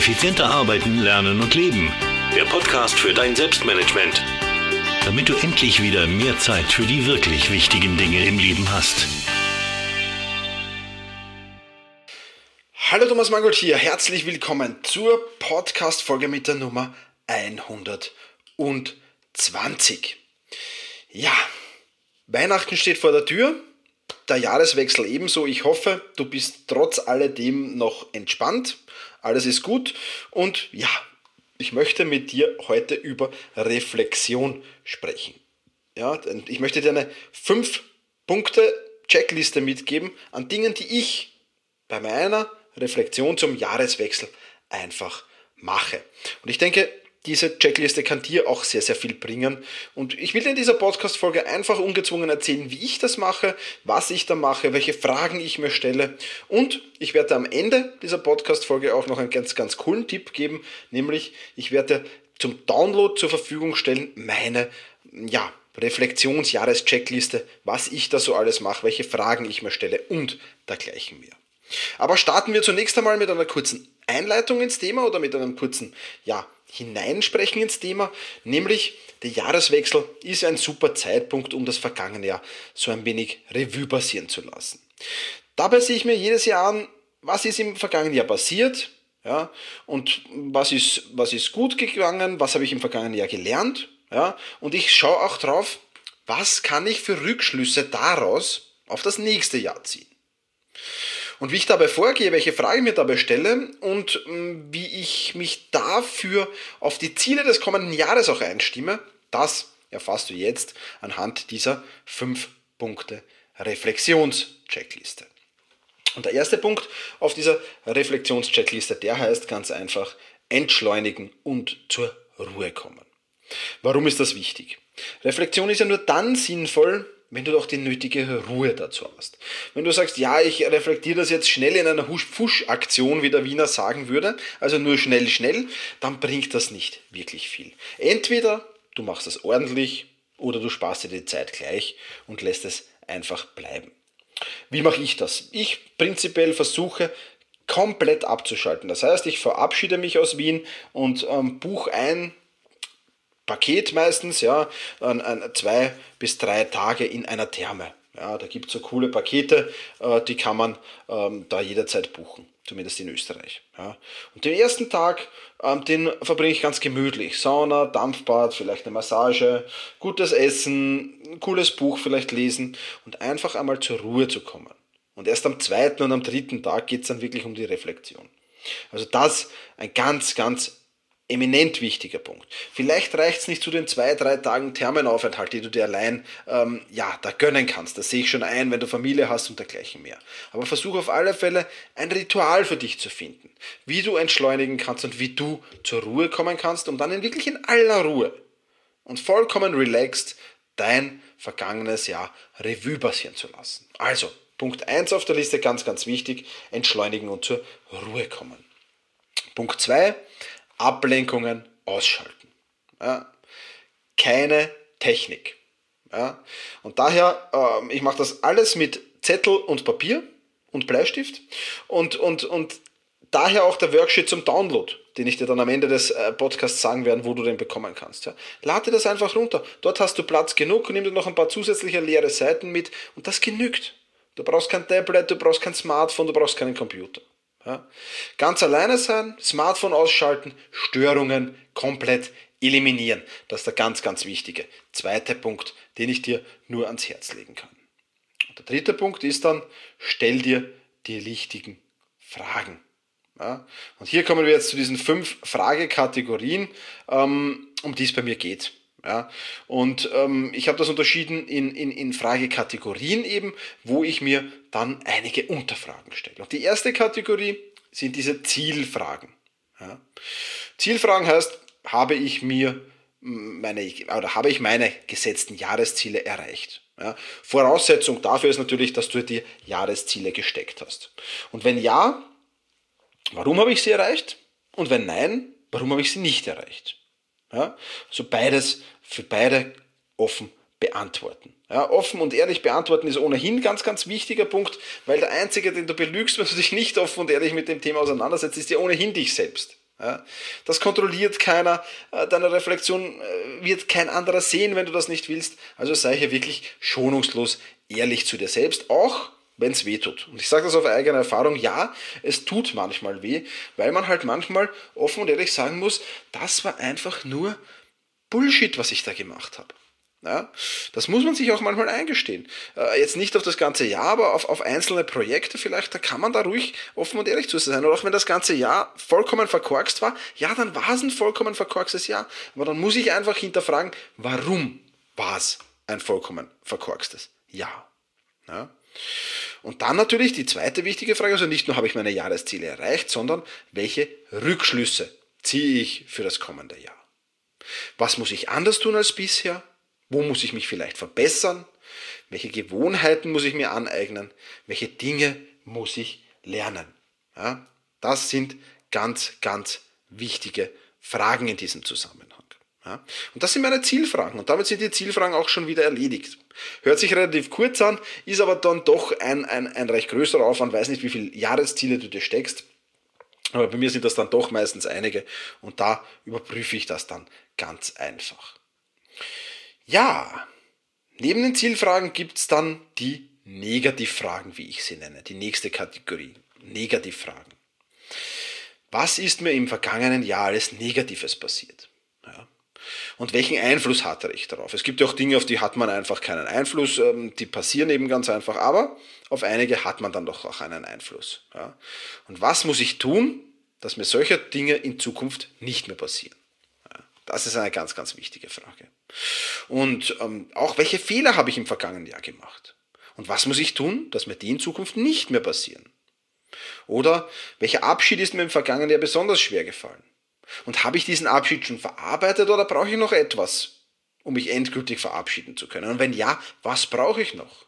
Effizienter arbeiten, lernen und leben. Der Podcast für dein Selbstmanagement. Damit du endlich wieder mehr Zeit für die wirklich wichtigen Dinge im Leben hast. Hallo, Thomas Mangold hier. Herzlich willkommen zur Podcast-Folge mit der Nummer 120. Ja, Weihnachten steht vor der Tür. Der Jahreswechsel ebenso. Ich hoffe, du bist trotz alledem noch entspannt. Alles ist gut. Und ja, ich möchte mit dir heute über Reflexion sprechen. Ja, ich möchte dir eine 5-Punkte-Checkliste mitgeben an Dingen, die ich bei meiner Reflexion zum Jahreswechsel einfach mache. Und ich denke, diese Checkliste kann dir auch sehr, sehr viel bringen. Und ich will dir in dieser Podcast-Folge einfach ungezwungen erzählen, wie ich das mache, was ich da mache, welche Fragen ich mir stelle. Und ich werde am Ende dieser Podcast-Folge auch noch einen ganz, ganz coolen Tipp geben, nämlich ich werde zum Download zur Verfügung stellen meine Reflexions-Jahres-Checkliste, was ich da so alles mache, welche Fragen ich mir stelle und dergleichen mehr. Aber starten wir zunächst einmal mit einer kurzen Einleitung ins Thema oder mit einem kurzen Hineinsprechen ins Thema, nämlich der Jahreswechsel ist ein super Zeitpunkt, um das vergangene Jahr so ein wenig Revue passieren zu lassen. Dabei sehe ich mir jedes Jahr an, was ist im vergangenen Jahr passiert, und was ist gut gegangen, was habe ich im vergangenen Jahr gelernt, und ich schaue auch drauf, was kann ich für Rückschlüsse daraus auf das nächste Jahr ziehen. Und wie ich dabei vorgehe, welche Fragen ich mir dabei stelle und wie ich mich dafür auf die Ziele des kommenden Jahres auch einstimme, das erfährst du jetzt anhand dieser 5-Punkte-Reflexions-Checkliste. Und der erste Punkt auf dieser Reflexions-Checkliste, der heißt ganz einfach entschleunigen und zur Ruhe kommen. Warum ist das wichtig? Reflexion ist ja nur dann sinnvoll, wenn du doch die nötige Ruhe dazu hast. Wenn du sagst, ja, ich reflektiere das jetzt schnell in einer Husch-Fusch-Aktion, wie der Wiener sagen würde, also nur schnell, dann bringt das nicht wirklich viel. Entweder du machst das ordentlich oder du sparst dir die Zeit gleich und lässt es einfach bleiben. Wie mache ich das? Ich prinzipiell versuche, komplett abzuschalten. Das heißt, ich verabschiede mich aus Wien und buche ein Paket meistens, 2 bis 3 Tage in einer Therme. Ja, da gibt es so coole Pakete, die kann man da jederzeit buchen, zumindest in Österreich. Ja. Und den ersten Tag, den verbringe ich ganz gemütlich. Sauna, Dampfbad, vielleicht eine Massage, gutes Essen, ein cooles Buch vielleicht lesen und einfach einmal zur Ruhe zu kommen. Und erst am 2. und am 3. Tag geht es dann wirklich um die Reflexion. Also das ein ganz, ganz eminent wichtiger Punkt. Vielleicht reicht es nicht zu den 2-3 Tagen Thermenaufenthalt, die du dir allein da gönnen kannst. Das sehe ich schon ein, wenn du Familie hast und dergleichen mehr. Aber versuch auf alle Fälle ein Ritual für dich zu finden, wie du entschleunigen kannst und wie du zur Ruhe kommen kannst, um dann wirklich in aller Ruhe und vollkommen relaxed dein vergangenes Jahr Revue passieren zu lassen. Also, Punkt 1 auf der Liste, ganz, ganz wichtig, entschleunigen und zur Ruhe kommen. Punkt 2, Ablenkungen ausschalten. Ja. Keine Technik. Ja. Und daher, ich mache das alles mit Zettel und Papier und Bleistift und daher auch der Worksheet zum Download, den ich dir dann am Ende des Podcasts sagen werde, wo du den bekommen kannst. Ja. Lade das einfach runter. Dort hast du Platz genug und nimm dir noch ein paar zusätzliche leere Seiten mit und das genügt. Du brauchst kein Tablet, du brauchst kein Smartphone, du brauchst keinen Computer. Ja. Ganz alleine sein, Smartphone ausschalten, Störungen komplett eliminieren. Das ist der ganz, ganz wichtige zweite Punkt, den ich dir nur ans Herz legen kann. Und der dritte Punkt ist dann, stell dir die richtigen Fragen. Ja. Und hier kommen wir jetzt zu diesen 5 Fragekategorien, um die es bei mir geht. Ja, und ich habe das unterschieden in Fragekategorien eben, wo ich mir dann einige Unterfragen stelle. Und die erste Kategorie sind diese Zielfragen. Ja. Zielfragen heißt, habe ich meine gesetzten Jahresziele erreicht? Ja. Voraussetzung dafür ist natürlich, dass du dir Jahresziele gesteckt hast. Und wenn ja, warum habe ich sie erreicht? Und wenn nein, warum habe ich sie nicht erreicht? Ja, also beides für beide offen beantworten. Ja, offen und ehrlich beantworten ist ohnehin ein ganz, ganz wichtiger Punkt, weil der Einzige, den du belügst, wenn du dich nicht offen und ehrlich mit dem Thema auseinandersetzt, ist ja ohnehin dich selbst. Ja, das kontrolliert keiner, deine Reflexion wird kein anderer sehen, wenn du das nicht willst. Also sei hier wirklich schonungslos ehrlich zu dir selbst, auch wenn es weh tut. Und ich sage das auf eigene Erfahrung, ja, es tut manchmal weh, weil man halt manchmal offen und ehrlich sagen muss, das war einfach nur Bullshit, was ich da gemacht habe. Ja, das muss man sich auch manchmal eingestehen. Jetzt nicht auf das ganze Jahr, aber auf einzelne Projekte vielleicht, da kann man da ruhig offen und ehrlich zu sein. Und auch wenn das ganze Jahr vollkommen verkorkst war, ja, dann war es ein vollkommen verkorkstes Jahr. Aber dann muss ich einfach hinterfragen, warum war es ein vollkommen verkorkstes Jahr? Ja. Und dann natürlich die zweite wichtige Frage, also nicht nur habe ich meine Jahresziele erreicht, sondern welche Rückschlüsse ziehe ich für das kommende Jahr? Was muss ich anders tun als bisher? Wo muss ich mich vielleicht verbessern? Welche Gewohnheiten muss ich mir aneignen? Welche Dinge muss ich lernen? Ja, das sind ganz, ganz wichtige Fragen in diesem Zusammenhang. Ja, und das sind meine Zielfragen und damit sind die Zielfragen auch schon wieder erledigt. Hört sich relativ kurz an, ist aber dann doch ein recht größerer Aufwand, weiß nicht, wie viele Jahresziele du dir steckst. Aber bei mir sind das dann doch meistens einige und da überprüfe ich das dann ganz einfach. Ja, neben den Zielfragen gibt es dann die Negativfragen, wie ich sie nenne, die nächste Kategorie, Negativfragen. Was ist mir im vergangenen Jahr alles Negatives passiert? Ja. Und welchen Einfluss hatte ich darauf? Es gibt ja auch Dinge, auf die hat man einfach keinen Einfluss, die passieren eben ganz einfach, aber auf einige hat man dann doch auch einen Einfluss. Ja. Und was muss ich tun, dass mir solche Dinge in Zukunft nicht mehr passieren? Ja. Das ist eine ganz, ganz wichtige Frage. Und auch welche Fehler habe ich im vergangenen Jahr gemacht? Und was muss ich tun, dass mir die in Zukunft nicht mehr passieren? Oder welcher Abschied ist mir im vergangenen Jahr besonders schwer gefallen? Und habe ich diesen Abschied schon verarbeitet oder brauche ich noch etwas, um mich endgültig verabschieden zu können? Und wenn ja, was brauche ich noch?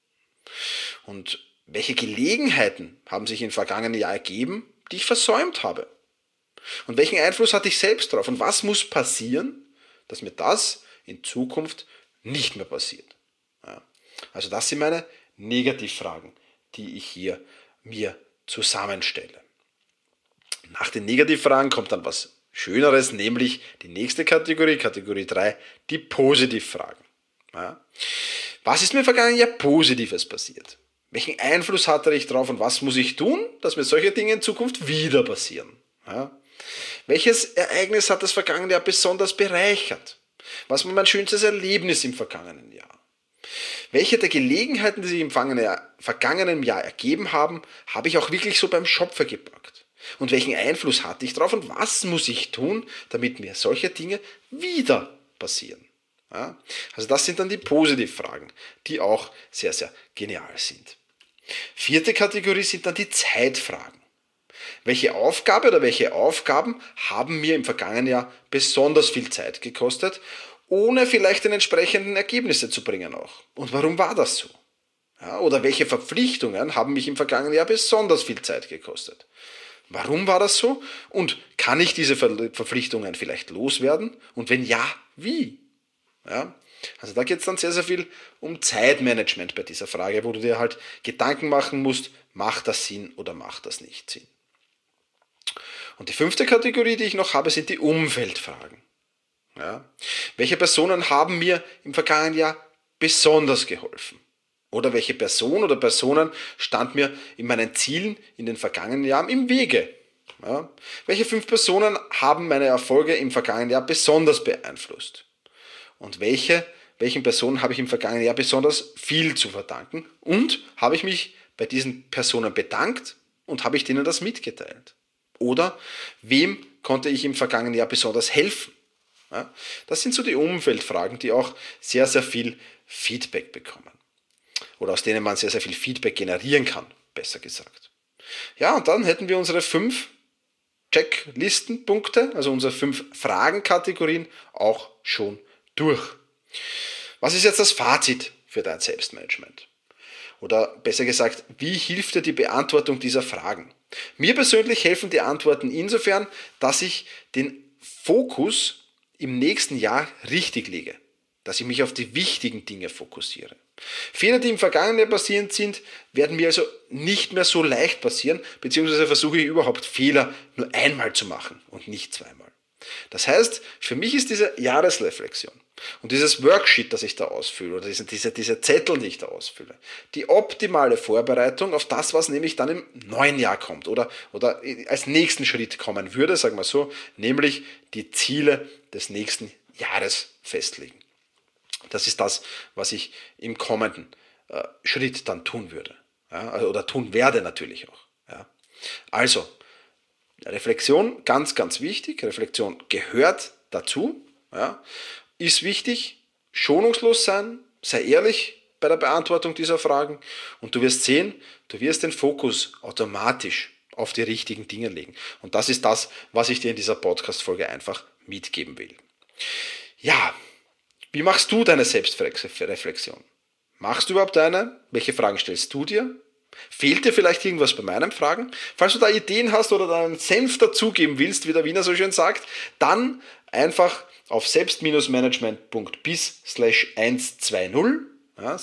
Und welche Gelegenheiten haben sich im vergangenen Jahr ergeben, die ich versäumt habe? Und welchen Einfluss hatte ich selbst darauf? Und was muss passieren, dass mir das in Zukunft nicht mehr passiert? Ja. Also das sind meine Negativfragen, die ich hier mir zusammenstelle. Nach den Negativfragen kommt dann was Schöneres, nämlich die nächste Kategorie, Kategorie 3, die Positivfragen. Ja. Was ist mir im vergangenen Jahr Positives passiert? Welchen Einfluss hatte ich drauf und was muss ich tun, dass mir solche Dinge in Zukunft wieder passieren? Ja. Welches Ereignis hat das vergangene Jahr besonders bereichert? Was war mein schönstes Erlebnis im vergangenen Jahr? Welche der Gelegenheiten, die sich im vergangenen Jahr ergeben haben, habe ich auch wirklich so beim Schopfe gepackt? Und welchen Einfluss hatte ich drauf und was muss ich tun, damit mir solche Dinge wieder passieren? Ja? Also das sind dann die Positivfragen, die auch sehr, sehr genial sind. Vierte Kategorie sind dann die Zeitfragen. Welche Aufgabe oder welche Aufgaben haben mir im vergangenen Jahr besonders viel Zeit gekostet, ohne vielleicht den entsprechenden Ergebnisse zu bringen auch? Und warum war das so? Ja, oder welche Verpflichtungen haben mich im vergangenen Jahr besonders viel Zeit gekostet? Warum war das so? Und kann ich diese Verpflichtungen vielleicht loswerden? Und wenn ja, wie? Ja, also da geht es dann sehr, sehr viel um Zeitmanagement bei dieser Frage, wo du dir halt Gedanken machen musst, macht das Sinn oder macht das nicht Sinn? Und die fünfte Kategorie, die ich noch habe, sind die Umfeldfragen. Ja, welche Personen haben mir im vergangenen Jahr besonders geholfen? Oder welche Person oder Personen stand mir in meinen Zielen in den vergangenen Jahren im Wege? Ja, welche 5 Personen haben meine Erfolge im vergangenen Jahr besonders beeinflusst? Und welchen Personen habe ich im vergangenen Jahr besonders viel zu verdanken? Und habe ich mich bei diesen Personen bedankt und habe ich denen das mitgeteilt? Oder wem konnte ich im vergangenen Jahr besonders helfen? Ja, das sind so die Umfeldfragen, die auch sehr, sehr viel Feedback bekommen. Oder aus denen man sehr, sehr viel Feedback generieren kann, besser gesagt. Ja, und dann hätten wir unsere 5 Checklistenpunkte, also unsere 5 Fragenkategorien auch schon durch. Was ist jetzt das Fazit für dein Selbstmanagement? Oder besser gesagt, wie hilft dir die Beantwortung dieser Fragen? Mir persönlich helfen die Antworten insofern, dass ich den Fokus im nächsten Jahr richtig lege, dass ich mich auf die wichtigen Dinge fokussiere. Fehler, die im vergangenen Jahr passiert sind, werden mir also nicht mehr so leicht passieren, beziehungsweise versuche ich überhaupt Fehler nur einmal zu machen und nicht zweimal. Das heißt, für mich ist diese Jahresreflexion und dieses Worksheet, das ich da ausfülle, oder diese Zettel, die ich da ausfülle, die optimale Vorbereitung auf das, was nämlich dann im neuen Jahr kommt oder als nächsten Schritt kommen würde, sagen wir so, nämlich die Ziele des nächsten Jahres festlegen. Das ist das, was ich im kommenden Schritt dann tun würde. Ja, oder tun werde natürlich auch. Ja. Also, Reflexion, ganz, ganz wichtig. Reflexion gehört dazu. Ja. Ist wichtig, schonungslos sein, sei ehrlich bei der Beantwortung dieser Fragen und du wirst sehen, du wirst den Fokus automatisch auf die richtigen Dinge legen. Und das ist das, was ich dir in dieser Podcast-Folge einfach mitgeben will. Ja, wie machst du deine Selbstreflexion? Machst du überhaupt eine? Welche Fragen stellst du dir? Fehlt dir vielleicht irgendwas bei meinen Fragen? Falls du da Ideen hast oder deinen Senf dazugeben willst, wie der Wiener so schön sagt, dann einfach auf selbst-management.biz/120, ja,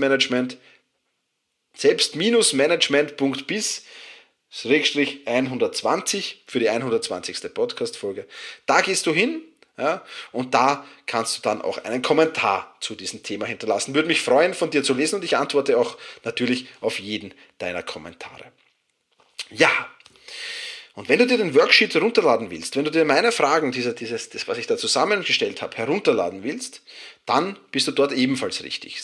selbst-management.biz/120 für die 120. Podcast-Folge. Da gehst du hin. Ja, und da kannst du dann auch einen Kommentar zu diesem Thema hinterlassen. Würde mich freuen, von dir zu lesen und ich antworte auch natürlich auf jeden deiner Kommentare. Ja, und wenn du dir den Worksheet herunterladen willst, wenn du dir meine Fragen, das, was ich da zusammengestellt habe, herunterladen willst, dann bist du dort ebenfalls richtig.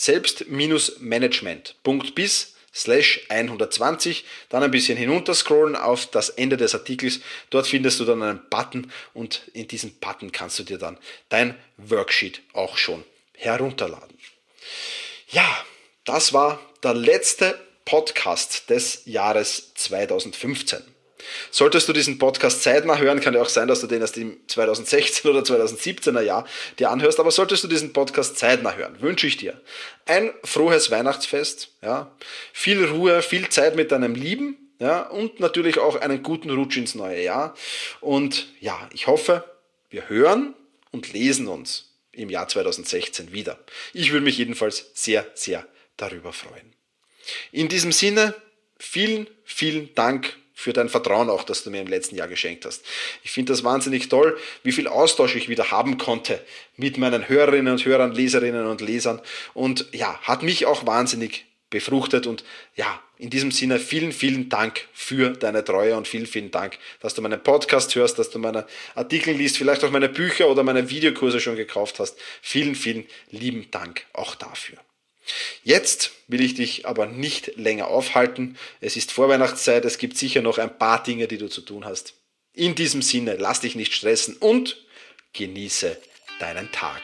selbst-management.biz/120, dann ein bisschen hinunterscrollen auf das Ende des Artikels. Dort findest du dann einen Button und in diesem Button kannst du dir dann dein Worksheet auch schon herunterladen. Ja, das war der letzte Podcast des Jahres 2015. Solltest du diesen Podcast zeitnah hören, kann ja auch sein, dass du den erst im 2016 oder 2017er Jahr dir anhörst, aber solltest du diesen Podcast zeitnah hören, wünsche ich dir ein frohes Weihnachtsfest, ja, viel Ruhe, viel Zeit mit deinem Lieben, ja, und natürlich auch einen guten Rutsch ins neue Jahr. Und ja, ich hoffe, wir hören und lesen uns im Jahr 2016 wieder. Ich würde mich jedenfalls sehr, sehr darüber freuen. In diesem Sinne, vielen, vielen Dank für dein Vertrauen auch, das du mir im letzten Jahr geschenkt hast. Ich finde das wahnsinnig toll, wie viel Austausch ich wieder haben konnte mit meinen Hörerinnen und Hörern, Leserinnen und Lesern. Und ja, hat mich auch wahnsinnig befruchtet. Und ja, in diesem Sinne vielen, vielen Dank für deine Treue und vielen, vielen Dank, dass du meinen Podcast hörst, dass du meine Artikel liest, vielleicht auch meine Bücher oder meine Videokurse schon gekauft hast. Vielen, vielen lieben Dank auch dafür. Jetzt will ich dich aber nicht länger aufhalten. Es ist Vorweihnachtszeit, es gibt sicher noch ein paar Dinge, die du zu tun hast. In diesem Sinne, lass dich nicht stressen und genieße deinen Tag.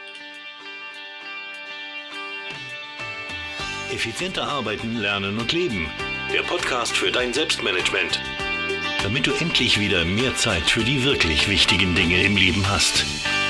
Effizienter arbeiten, lernen und leben. Der Podcast für dein Selbstmanagement. Damit du endlich wieder mehr Zeit für die wirklich wichtigen Dinge im Leben hast.